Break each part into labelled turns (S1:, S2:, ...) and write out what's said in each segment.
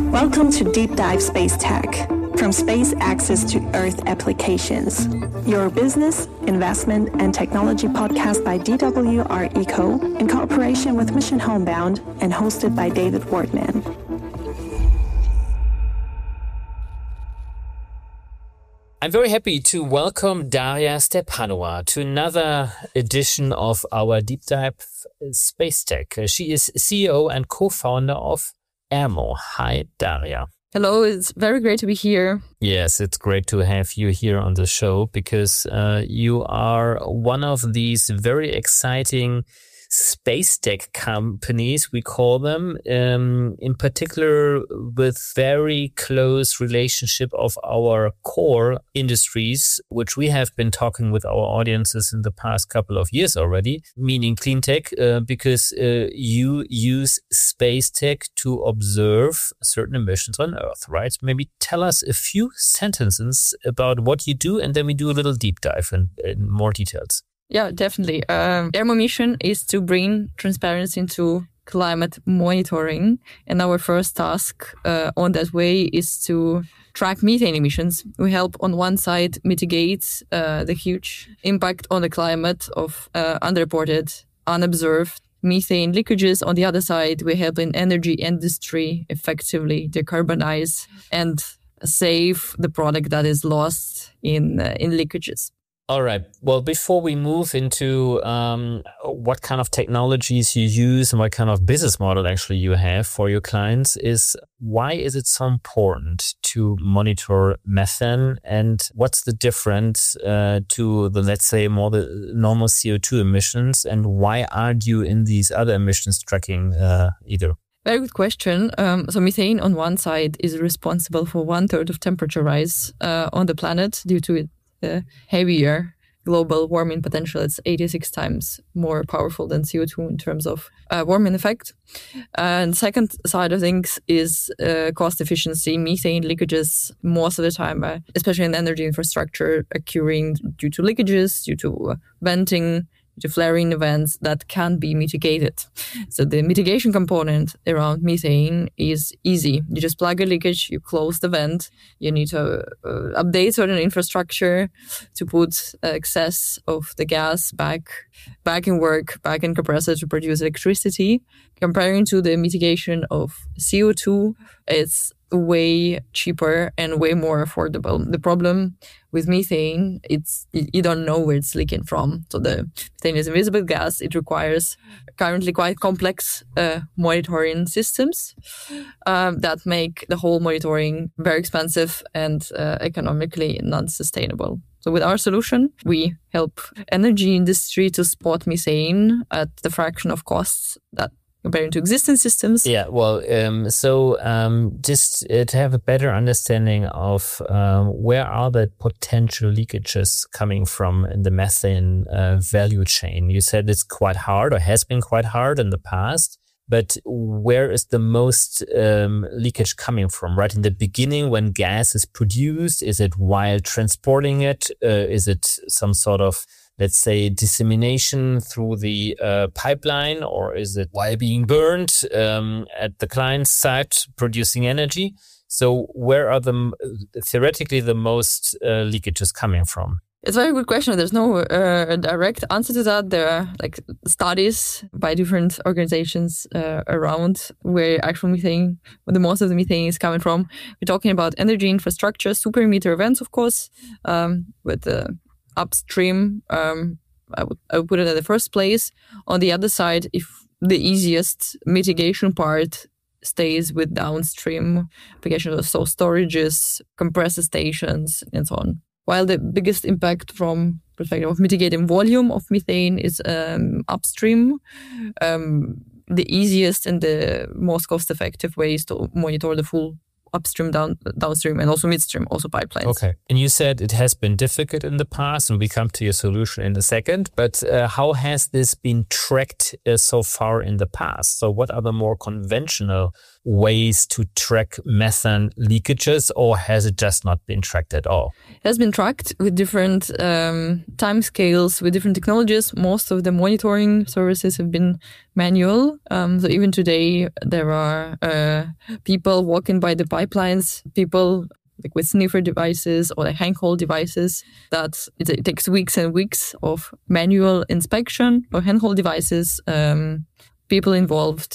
S1: Welcome to Deep Dive Space Tech, from space access to Earth applications. Your business, investment, and technology podcast by DWR Eco in cooperation with Mission Homebound and hosted by David Wortman.
S2: I'm very happy to welcome Daria Stepanova to another edition of our Deep Dive Space Tech. She is CEO and co-founder of Airmo. Hi, Daria.
S3: Hello, it's very great to be here.
S2: Yes, it's great to have you here on the show because you are one of these very exciting space tech companies, we call them, in particular with very close relationship of our core industries, which we have been talking with our audiences in the past couple of years already, meaning clean tech, because you use space tech to observe certain emissions on Earth, right? Maybe tell us a few sentences about what you do, and then we do a little deep dive in more details.
S3: Yeah, definitely. Airmo mission is to bring transparency into climate monitoring. And our first task on that way is to track methane emissions. We help on one side mitigate the huge impact on the climate of unreported, unobserved methane leakages. On the other side, we help in energy industry effectively decarbonize and save the product that is lost in leakages.
S2: All right. Well, before we move into what kind of technologies you use and what kind of business model actually you have for your clients, is why is it so important to monitor methane, and what's the difference to the, let's say, more the normal CO2 emissions, and why aren't you in these other emissions tracking either?
S3: Very good question. So methane on one side is responsible for 1/3 of temperature rise on the planet due to the heavier global warming potential. It's 86 times more powerful than CO2 in terms of warming effect. And second side of things is cost efficiency. Methane leakages most of the time, especially in energy infrastructure, occurring due to leakages, due to venting, to flaring events that can be mitigated. So the mitigation component around methane is easy. You just plug a leakage, you close the vent, you need to update certain infrastructure to put excess of the gas back in work, back in compressor to produce electricity. Comparing to the mitigation of CO2, it's way cheaper and way more affordable. The problem with methane, it's you don't know where it's leaking from. So the methane is invisible gas. It requires currently quite complex monitoring systems that make the whole monitoring very expensive and economically non-sustainable. So with our solution, we help energy industry to spot methane at the fraction of costs that comparing to existing systems.
S2: Yeah, well, just to have a better understanding of where are the potential leakages coming from in the methane value chain. You said it's quite hard, or has been quite hard in the past, but where is the most leakage coming from? Right in the beginning when gas is produced? Is it while transporting it? Is it some sort of, let's say, dissemination through the pipeline, or is it while being burned at the client's site producing energy? So where are theoretically the most leakages coming from?
S3: It's a very good question. There's no direct answer to that. There are studies by different organizations around where actual methane, where the most of the methane is coming from. We're talking about energy infrastructure, super emitter events, of course, with the upstream, I would put it at the first place. On the other side, if the easiest mitigation part stays with downstream applications, so storages, compressor stations, and so on. While the biggest impact from perspective of mitigating volume of methane is upstream, the easiest and the most cost-effective way is to monitor the full upstream, downstream, and also midstream, also pipelines.
S2: Okay. And you said it has been difficult in the past, and we come to your solution in a second, but how has this been tracked so far in the past? So what are the more conventional ways to track methane leakages, or has it just not been tracked at all?
S3: It has been tracked with different time scales, with different technologies. Most of the monitoring services have been manual. So even today, there are people walking by the pipelines, people like with sniffer devices or like handhold devices that it takes weeks and weeks of manual inspection or handhold devices. People involved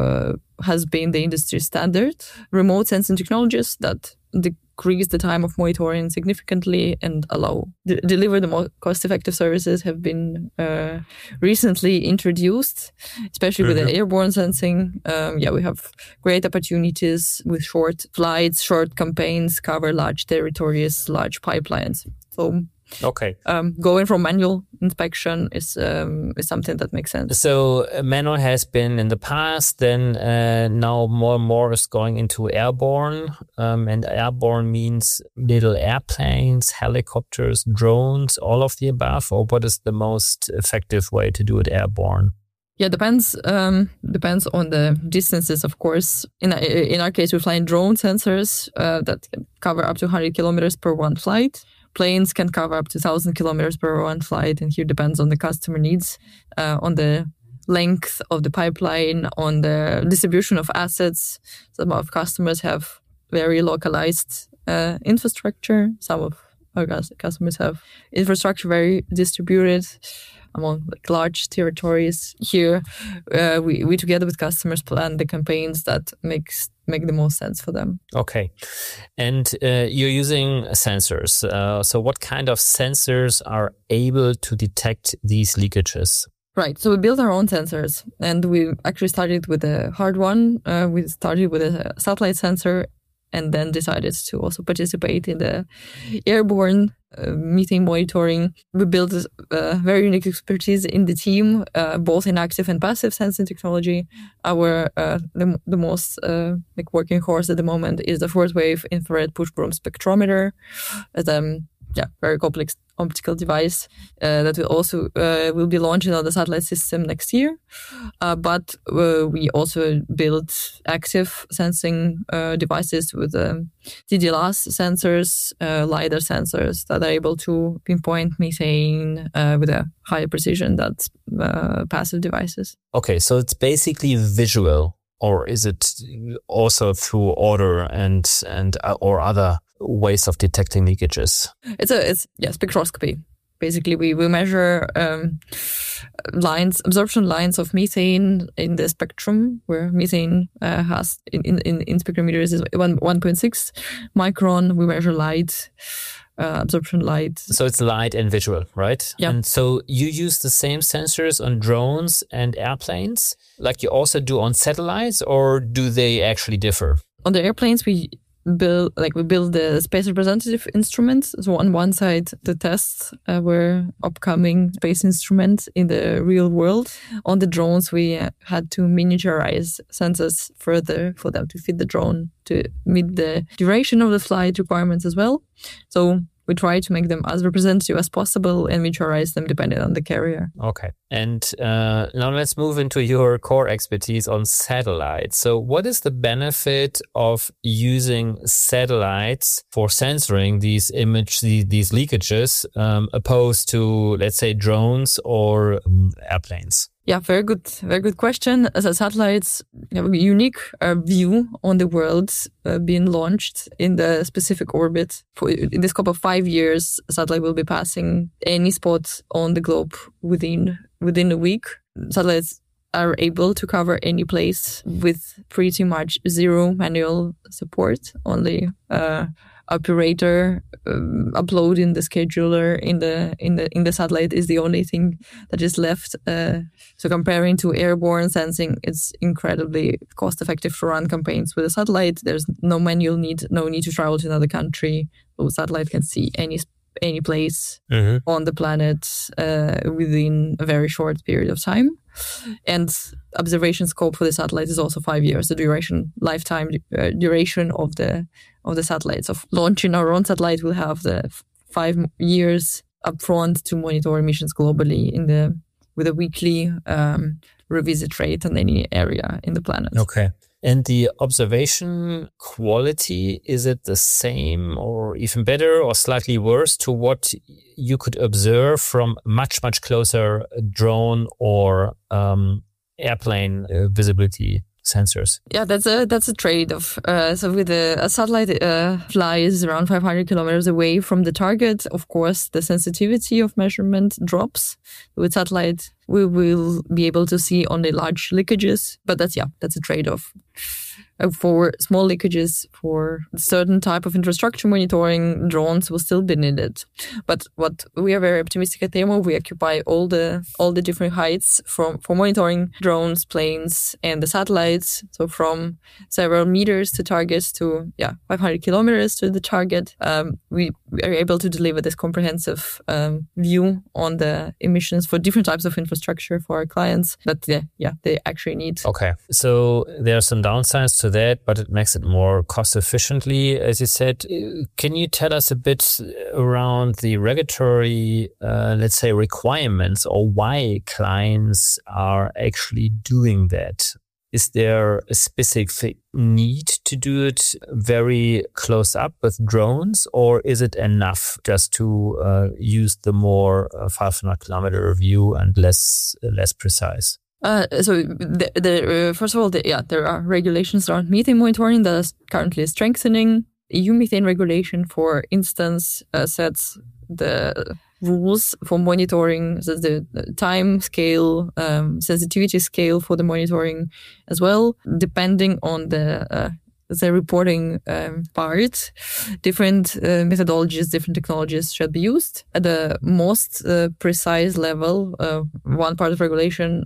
S3: has been the industry standard. Remote sensing technologies that decrease the time of monitoring significantly and deliver the more cost-effective services have been recently introduced, especially with the airborne sensing. We have great opportunities with short flights, short campaigns, cover large territories, large pipelines. So going from manual inspection is something that makes sense.
S2: So manual has been in the past, then now more and more is going into airborne. And airborne means little airplanes, helicopters, drones, all of the above. Or what is the most effective way to do it airborne?
S3: Yeah, depends on the distances, of course. In our case, we're flying drone sensors that can cover up to 100 kilometers per one flight. Planes can cover up to 1,000 kilometers per one flight, and here depends on the customer needs, on the length of the pipeline, on the distribution of assets. Some of customers have very localized infrastructure. Some of our customers have infrastructure very distributed among like large territories. Here, we together with customers plan the campaigns that make the most sense for them.
S2: Okay. And you're using sensors. So what kind of sensors are able to detect these leakages?
S3: Right. So we built our own sensors, and we actually started with a hard one. We started with a satellite sensor and then decided to also participate in the airborne methane monitoring. We built a very unique expertise in the team, both in active and passive sensing technology. Our the most working horse at the moment is the fourth wave infrared push broom spectrometer. Very complex optical device that will be launched on the satellite system next year. But we also build active sensing devices with DDLAS sensors, LiDAR sensors that are able to pinpoint methane with a higher precision than passive devices.
S2: Okay, so it's basically visual, or is it also through odor and or other ways of detecting leakages? It's
S3: spectroscopy. Basically, we measure absorption lines of methane in the spectrum, where methane has in spectrometers is 1.6 micron. We measure light, absorption light.
S2: So it's light and visual, right?
S3: Yeah.
S2: And so you use the same sensors on drones and airplanes, like you also do on satellites, or do they actually differ?
S3: On the airplanes, we build the space representative instruments. So on one side, the tests were upcoming space instruments in the real world. On the drones, we had to miniaturize sensors further for them to fit the drone to meet the duration of the flight requirements as well. So we try to make them as representative as possible and miniaturize them depending on the carrier.
S2: Okay. And now let's move into your core expertise on satellites. So what is the benefit of using satellites for censoring these leakages opposed to, let's say, drones or airplanes?
S3: Yeah, very good question. As a satellites have a unique view on the world being launched in the specific orbit. In the scope of 5 years, a satellite will be passing any spot on the globe within a week. Satellites are able to cover any place with pretty much zero manual support. Only operator uploading the scheduler in the satellite is the only thing that is left. So comparing to airborne sensing, it's incredibly cost effective to run campaigns with a satellite. There's no manual need, no need to travel to another country. So the satellite can see any place on the planet within a very short period of time. And observation scope for the satellite is also 5 years, the lifetime duration of the satellites. Of launching our own satellite, we'll have the 5 years upfront to monitor missions globally with a weekly revisit rate on any area in the planet.
S2: Okay. And the observation quality, is it the same or even better or slightly worse to what you could observe from much, much closer drone or airplane visibility sensors?
S3: Yeah, that's a trade-off. So with a satellite flies around 500 kilometers away from the target, of course, the sensitivity of measurement drops. With satellite, we will be able to see only large leakages, but that's a trade-off. For small leakages, for certain type of infrastructure monitoring, drones will still be needed. But what we are very optimistic at Thermo, we occupy all the different heights for monitoring drones, planes, and the satellites. So from several meters to targets to 500 kilometers to the target, we are able to deliver this comprehensive view on the emissions for different types of infrastructure for our clients that they actually need.
S2: Okay, so there are some downsides to that, but it makes it more cost efficiently, as you said. Can you tell us a bit around the regulatory, let's say, requirements, or why clients are actually doing that? Is there a specific need to do it very close up with drones, or is it enough just to use the more 500 kilometer view and less precise?
S3: So first of all, there are regulations around methane monitoring that is currently strengthening. EU methane regulation, for instance, sets the rules for monitoring, so the time scale, sensitivity scale for the monitoring as well, depending on the reporting part. Different methodologies, different technologies should be used. At the most precise level, one part of regulation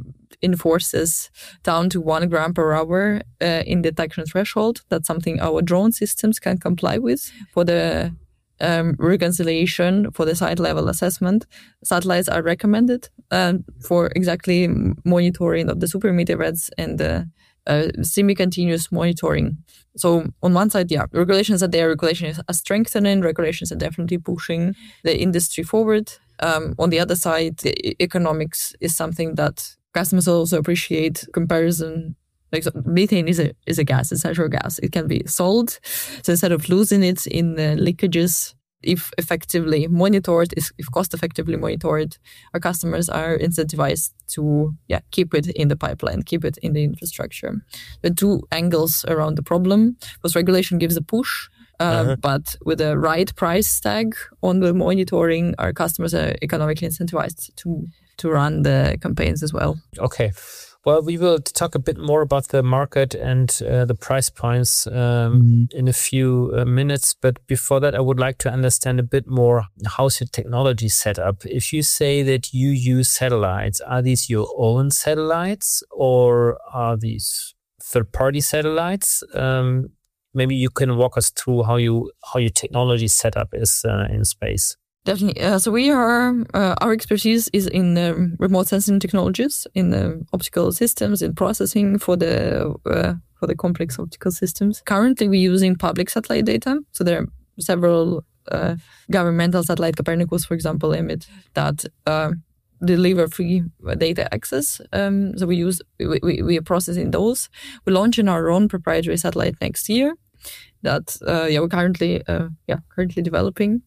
S3: enforces down to 1 gram per hour in detection threshold. That's something our drone systems can comply with. For the reconciliation, for the site level assessment, satellites are recommended for exactly monitoring of the super meteoroids and the semi-continuous monitoring. So on one side, regulations are there, regulations are strengthening, regulations are definitely pushing the industry forward. On the other side, the economics is something that customers also appreciate. Comparison, like, so methane is a gas, it's a natural gas. It can be sold. So instead of losing it in the leakages, if effectively monitored, if cost effectively monitored, our customers are incentivized to keep it in the pipeline, keep it in the infrastructure. The two angles around the problem, because regulation gives a push, but with the right price tag on the monitoring, our customers are economically incentivized to run the campaigns as well.
S2: Okay. Well, we will talk a bit more about the market and the price points in a few minutes. But before that, I would like to understand a bit more, how's your technology set up? If you say that you use satellites, are these your own satellites or are these third-party satellites? Maybe you can walk us through how your technology setup is in space.
S3: Definitely. So we are, our expertise is in remote sensing technologies, in optical systems, in processing for the complex optical systems. Currently, we're using public satellite data. So there are several governmental satellite, Copernicus, for example, EMIT, that deliver free data access. So we are processing those. We're launching our own proprietary satellite next year. That we're currently developing.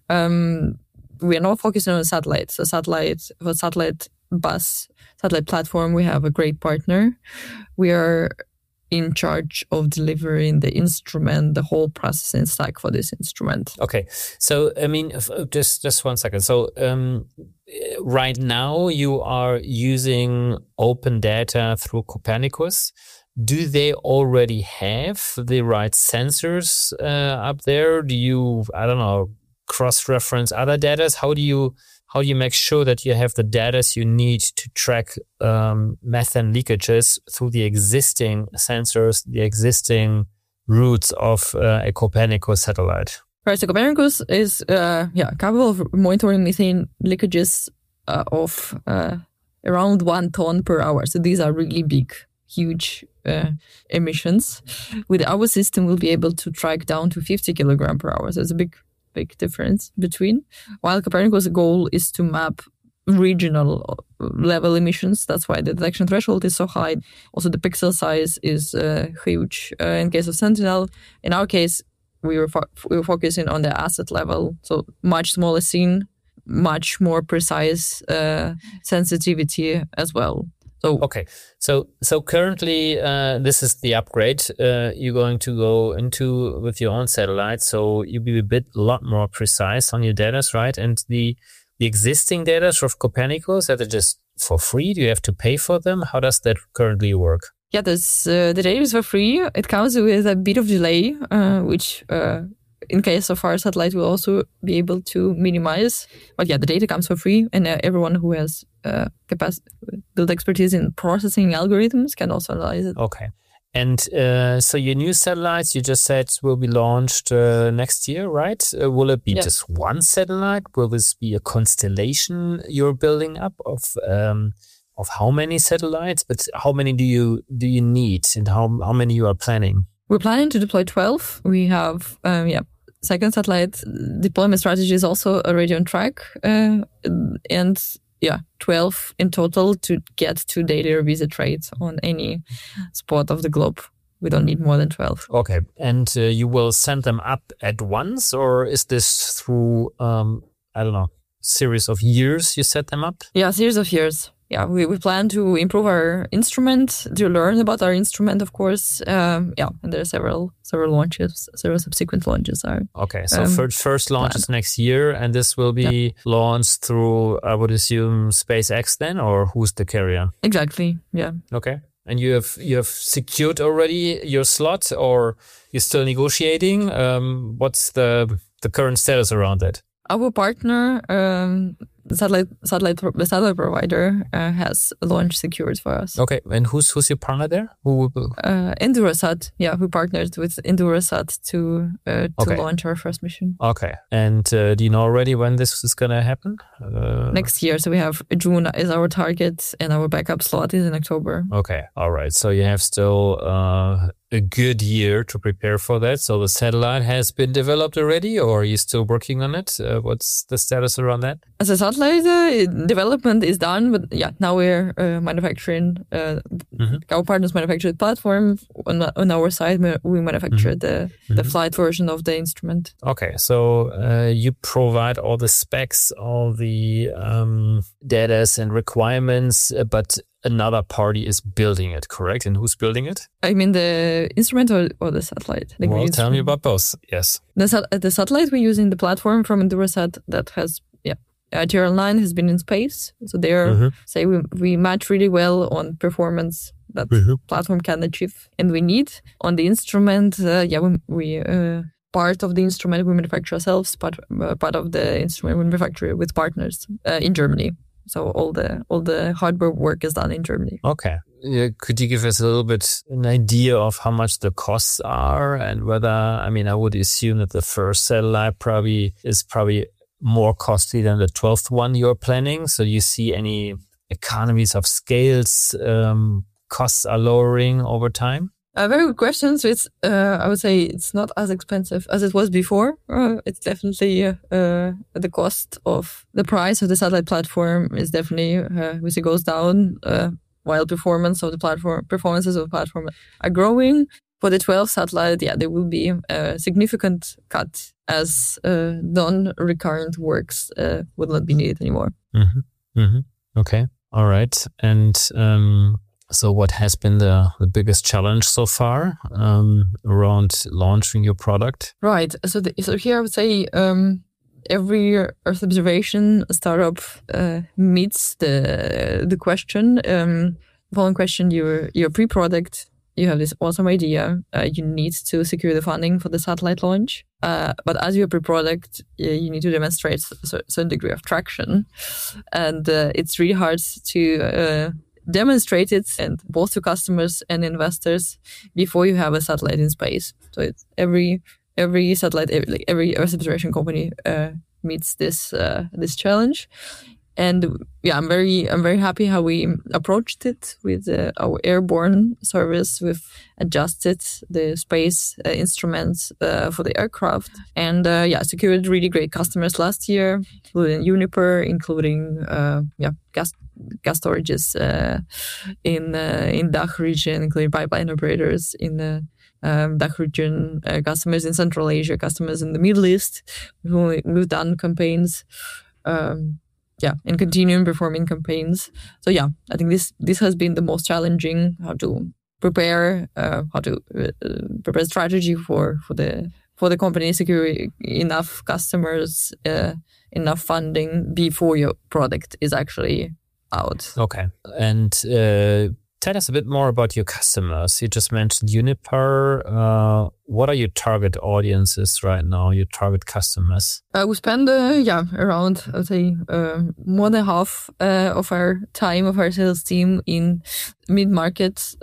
S3: We are not focusing on satellites. So satellite platform, we have a great partner. We are in charge of delivering the instrument, the whole processing stack for this instrument.
S2: Okay, so I mean, just 1 second. So right now you are using open data through Copernicus. Do they already have the right sensors up there? Do you, cross-reference other data? How do you make sure that you have the data you need to track methane leakages through the existing sensors, the existing routes of a Copernicus satellite?
S3: Right, so Copernicus is capable of monitoring methane leakages of around 1 ton per hour. So these are really big, huge emissions. With our system, we'll be able to track down to 50 kilogram per hour. So it's a big difference between. While Copernicus' goal is to map regional level emissions. That's why the detection threshold is so high. Also, the pixel size is huge. In case of Sentinel, in our case, we were focusing on the asset level. So much smaller scene, much more precise sensitivity as well.
S2: Okay. So currently, this is the upgrade you're going to go into with your own satellite. So you'll be a lot more precise on your data, right? And the existing data of Copernicus, are they just for free? Do you have to pay for them? How does that currently work?
S3: Yeah, the data is for free. It comes with a bit of delay, which in case of our satellite, we'll also be able to minimize. But yeah, the data comes for free, and everyone who has built expertise in processing algorithms can also analyze it.
S2: Okay. And so your new satellites, you just said, will be launched next year, right? Will it be just one satellite? Will this be a constellation you're building up of how many satellites? But how many do you need, and how many you are planning?
S3: We're planning to deploy 12. We have second satellite deployment strategy is also already on track, and 12 in total to get to daily revisit rates on any spot of the globe. We don't need more than 12.
S2: Okay. And you will send them up at once, or is this through, series of years you set them up?
S3: Yeah, series of years. Yeah, we plan to improve our instrument, to learn about our instrument, of course. And there are several launches, several subsequent launches are.
S2: Okay, so first launch is next year, and this will be launched through, I would assume, SpaceX then, or who's the carrier?
S3: Exactly, yeah.
S2: Okay, and you have secured already your slot, or you're still negotiating? What's the current status around that?
S3: Our partner, the satellite provider, has a launch secured for us.
S2: Okay, and who's your partner there?
S3: Endurasat. Yeah, we partnered with Endurasat to launch our first mission.
S2: Okay, and do you know already when this is gonna happen?
S3: Next year. So we have June is our target, and our backup slot is in October.
S2: Okay, all right. So you have still a good year to prepare for that. So the satellite has been developed already, or are you still working on it? What's the status around that?
S3: As a satellite, development is done, but now we're manufacturing. Our partners manufacture the platform. On our side, we manufacture the flight version of the instrument.
S2: Okay, so you provide all the specs, all the data and requirements, but another party is building it, correct? And who's building it?
S3: I mean the instrument or the satellite?
S2: Well, tell me about both. Yes.
S3: The satellite we're using, the platform from Endurasat that has, TRL-9 has been in space. So they're, say we match really well on performance that platform can achieve and we need. On the instrument, we part of the instrument we manufacture ourselves, but part of the instrument we manufacture with partners in Germany. So all the hardware work is done in Germany.
S2: Okay. Could you give us a little bit an idea of how much the costs are, and whether, I would assume that the first satellite is probably more costly than the 12th one you're planning. So you see any economies of scales, costs are lowering over time?
S3: Very good question. So it's, I would say it's not as expensive as it was before. It's definitely, the cost of the price of the satellite platform is definitely, as it goes down, while performances of the platform are growing. For the 12th satellite, there will be a significant cut as, non-recurrent works, will not be needed anymore.
S2: Okay. All right. And, so what has been the biggest challenge so far around launching your product?
S3: Right. So here I would say every Earth observation startup meets the question. Following question, your pre-product, you have this awesome idea. You need to secure the funding for the satellite launch. But as your pre-product, you need to demonstrate a certain degree of traction. And it's really hard to demonstrate it, and both to customers and investors before you have a satellite in space. So it's every satellite, every Earth observation company meets this challenge. And I'm very happy how we approached it with our airborne service. We've adjusted the space instruments for the aircraft, and secured really great customers last year, including Uniper, including gas storages in DACH region, including pipeline operators in the DACH region, customers in Central Asia, customers in the Middle East. We've done campaigns. and continuing performing campaigns. So I think this has been the most challenging, how to prepare strategy for the company, secure enough customers, enough funding before your product is actually out.
S2: Okay. And tell us a bit more about your customers. You just mentioned Uniper. What are your target audiences right now, your target customers?
S3: We spend, around, I would say, more than half of our time of our sales team in mid-market,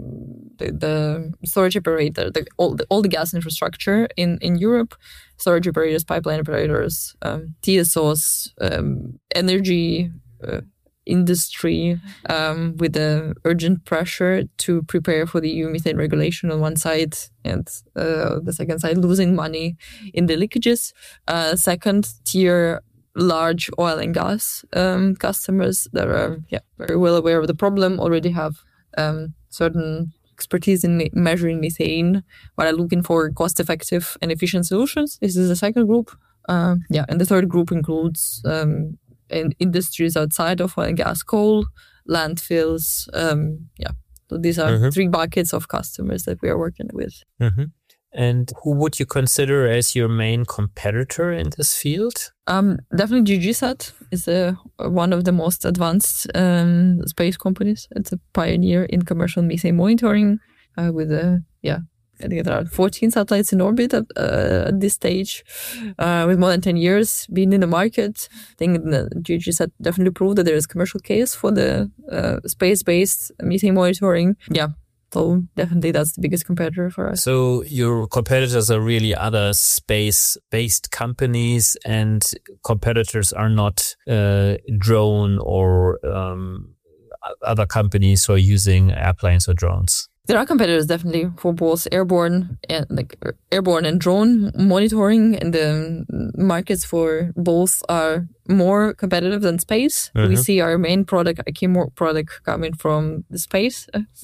S3: the storage operator, all the gas infrastructure in Europe, storage operators, pipeline operators, TSOs, energy industry, with the urgent pressure to prepare for the EU methane regulation on one side, and the second side losing money in the leakages. Second tier, large oil and gas customers that are very well aware of the problem, already have certain expertise in measuring methane, but are looking for cost-effective and efficient solutions. This is the second group. And the third group includes in industries outside of oil and gas, coal, landfills. So these are three buckets of customers that we are working with.
S2: Mm-hmm. And who would you consider as your main competitor in this field?
S3: Definitely GGSat is one of the most advanced space companies. It's a pioneer in commercial methane monitoring with I think there are 14 satellites in orbit at this stage, with more than 10 years being in the market. I think the GGSat definitely proved that there is a commercial case for the space-based methane monitoring. So definitely that's the biggest competitor for us.
S2: So your competitors are really other space-based companies, and competitors are not drone or other companies who are using airplanes or drones.
S3: There are competitors definitely for both airborne and drone monitoring, and the markets for both are more competitive than space. We see our main product, a key product, coming from the space,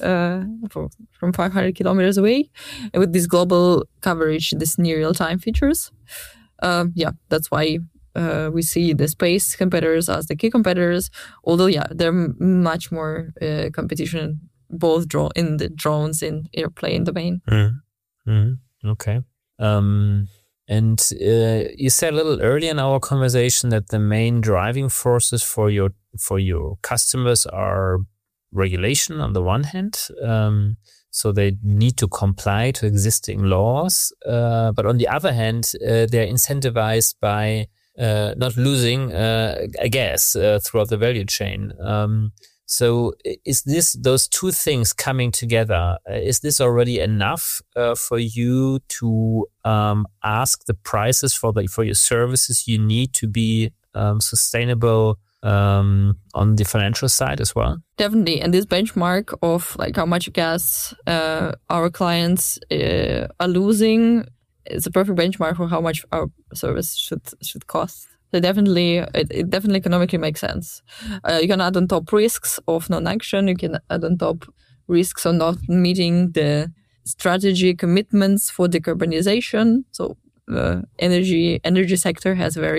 S3: from 500 kilometers away, and with this global coverage, this near real-time features. That's why we see the space competitors as the key competitors. Although, there are much more competition both in the drones in airplane domain.
S2: Okay. And you said a little earlier in our conversation that the main driving forces for your customers are regulation on the one hand. So they need to comply to existing laws. But on the other hand, they're incentivized by not losing gas throughout the value chain. So is those two things coming together? Is this already enough for you to ask the prices for your services you need to be sustainable on the financial side as well?
S3: Definitely. And this benchmark of like how much gas our clients are losing is a perfect benchmark for how much our service should cost. So it definitely economically makes sense. You can add on top risks of non-action. You can add on top risks of not meeting the strategy commitments for decarbonization. So the energy sector has very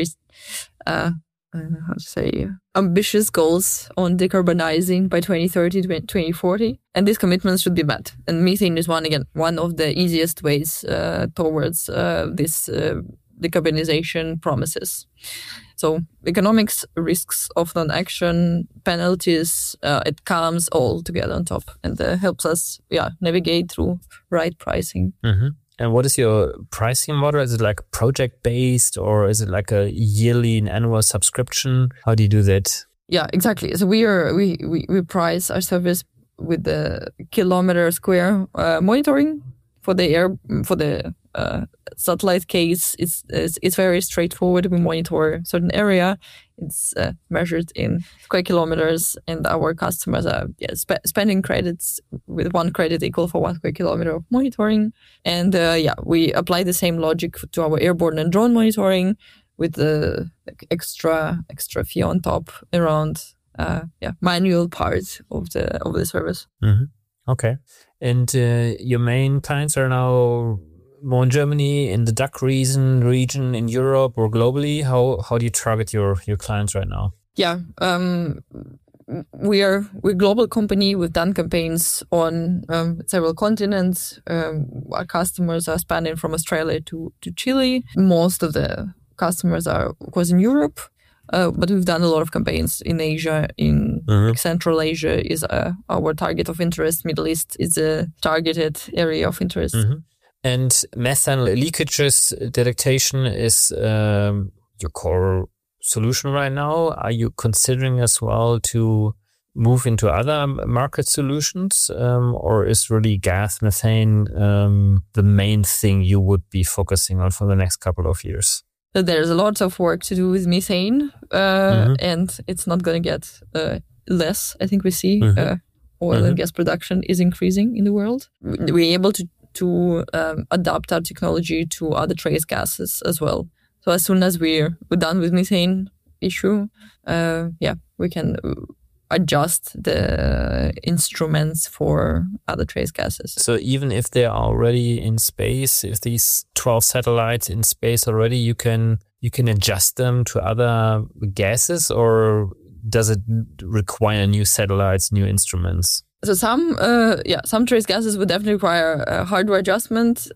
S3: ambitious goals on decarbonizing by 2030 to 2040, and these commitments should be met. And methane is one of the easiest ways towards this decarbonization promises. So economics, risks of non-action, penalties, it comes all together on top, and helps us navigate through right pricing.
S2: Mm-hmm. And what is your pricing model? Is it like project-based, or is it like a yearly and annual subscription? How do you do that?
S3: Yeah, exactly. So we price our service with the kilometer square monitoring. For the satellite case, it's very straightforward. We monitor a certain area. It's measured in square kilometers, and our customers are spending credits with 1 credit equal for 1 square kilometer of monitoring. And we apply the same logic to our airborne and drone monitoring with the extra fee on top around manual part of the service.
S2: Mm-hmm. Okay. And your main clients are now more in Germany, in the DACH region, in Europe, or globally? How do you target your clients right now?
S3: We're a global company. We've done campaigns on several continents. Our customers are spanning from Australia to Chile. Most of the customers are, of course, in Europe. But we've done a lot of campaigns in Asia, in Central Asia is our target of interest. Middle East is a targeted area of interest.
S2: And methane leakages detection is your core solution right now. Are you considering as well to move into other market solutions, or is really gas methane the main thing you would be focusing on for the next couple of years?
S3: There's a lot of work to do with methane, and it's not going to get less. I think we see oil and gas production is increasing in the world. We're able to adapt our technology to other trace gases as well. So as soon as we're done with methane issue, we can adjust the instruments for other trace gases.
S2: So even if they are already in space, if these 12 satellites in space already, you can adjust them to other gases, or does it require new satellites, new instruments?
S3: So some trace gases would definitely require hardware adjustment.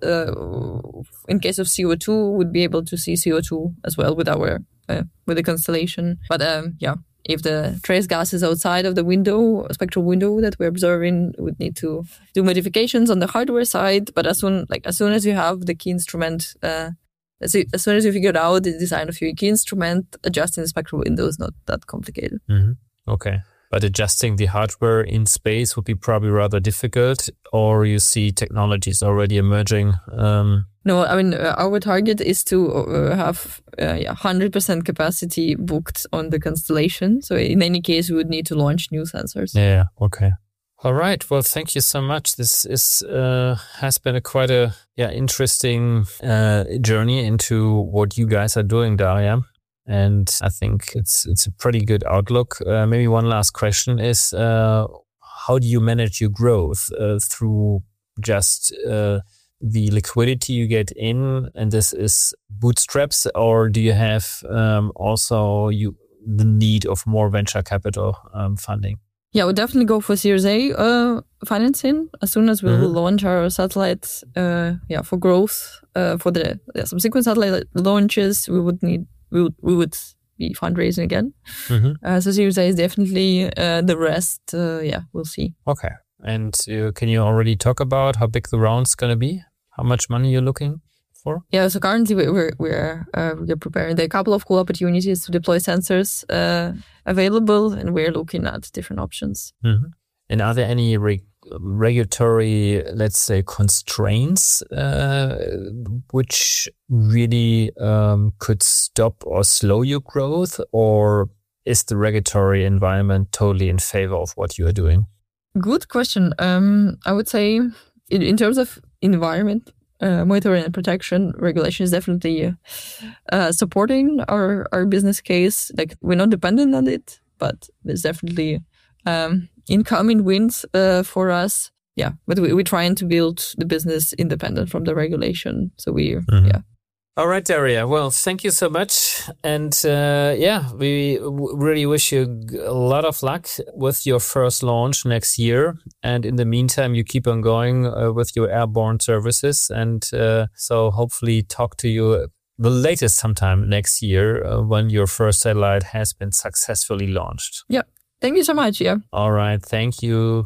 S3: In case of CO2, we'd be able to see CO2 as well with the constellation. But if the trace gas is outside of the spectral window that we're observing, we would need to do modifications on the hardware side. But as soon as you have the key instrument, as soon as you figured out the design of your key instrument, adjusting the spectral window is not that complicated.
S2: Okay. But adjusting the hardware in space would be probably rather difficult, or you see technologies already emerging?
S3: No, I mean, our target is to have 100% capacity booked on the constellation. So in any case, we would need to launch new sensors.
S2: Yeah, okay. All right. Well, thank you so much. This has been quite a interesting journey into what you guys are doing, Daria. And I think it's a pretty good outlook. Maybe one last question is, how do you manage your growth through just the liquidity you get in, and this is bootstraps, or do you have also the need of more venture capital funding?
S3: Yeah, we'll definitely go for Series A financing as soon as we will launch our satellites. For growth, for the subsequent satellite launches, we would be fundraising again. So Series A is definitely the rest. We'll see.
S2: Okay. And can you already talk about how big the round's going to be? How much money you're looking for? Yeah,
S3: so currently we're preparing. There are a couple of cool opportunities to deploy sensors available, and we're looking at different options.
S2: And are there any regulatory, let's say, constraints which really could stop or slow your growth, or is the regulatory environment totally in favor of what you are doing?
S3: Good question. I would say in terms of environment, monitoring and protection, regulation is definitely supporting our business case. Like, we're not dependent on it, but there's definitely incoming wins for us. Yeah, but we're trying to build the business independent from the regulation. So
S2: All right, Daria. Well, thank you so much. And we really wish you a lot of luck with your first launch next year. And in the meantime, you keep on going with your airborne services. And so hopefully talk to you the latest sometime next year when your first satellite has been successfully launched.
S3: Yeah. Thank you so much. Yeah.
S2: All right. Thank you.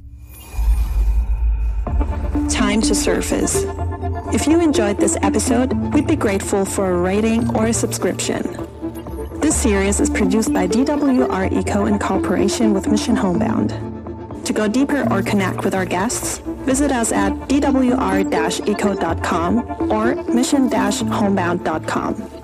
S1: Time to surface. If you enjoyed this episode, we'd be grateful for a rating or a subscription. This series is produced by DWR Eco in cooperation with Mission Homebound. To go deeper or connect with our guests, visit us at dwr-eco.com or mission-homebound.com.